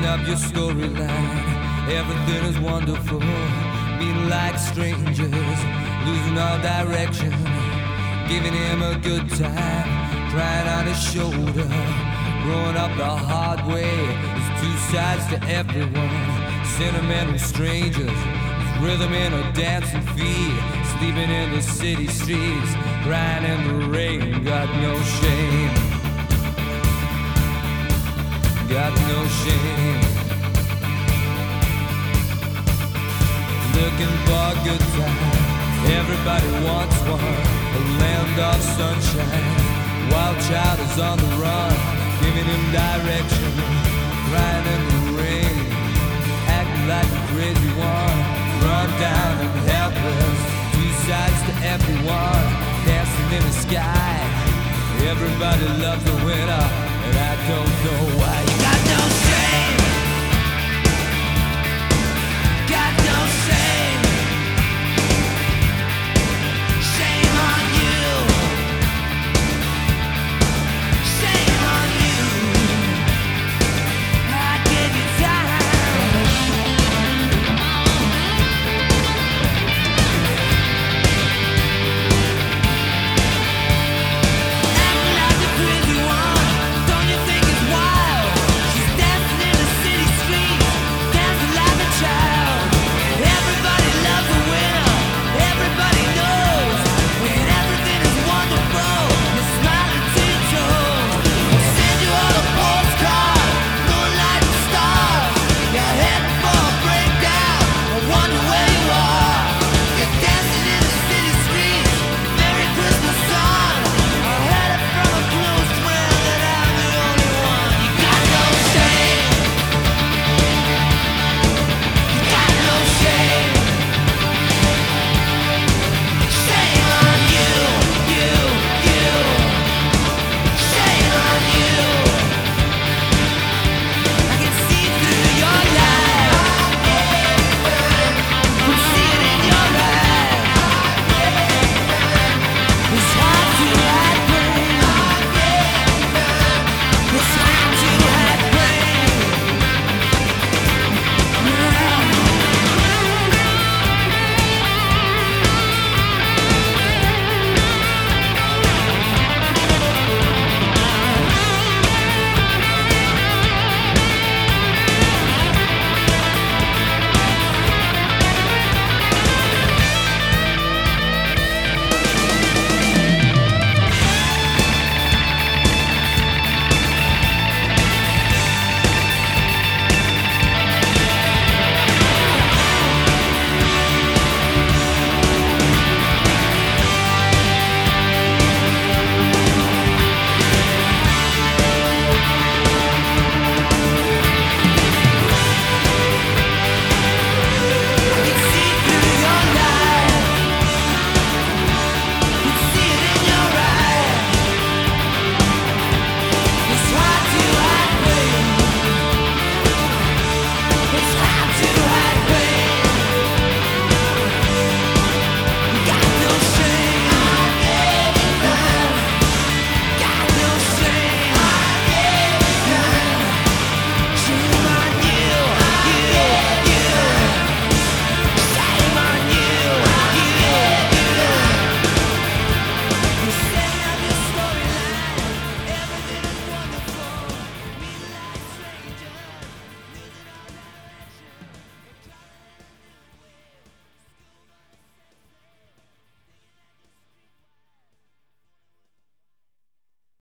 up your storyline. Everything is wonderful, meeting like strangers, losing all direction, giving him a good time, crying on his shoulder. Growing up the hard way, there's two sides to everyone. Sentimental strangers, there's rhythm in a dancing feet, sleeping in the city streets, crying in the rain. Got no shame, got no shame. Looking for a good time, everybody wants one. A land of sunshine, wild child is on the run, giving him direction, crying in the rain, acting like a crazy one, run down and helpless. Two sides to everyone, dancing in the sky. Everybody loves the winner, and I don't know why.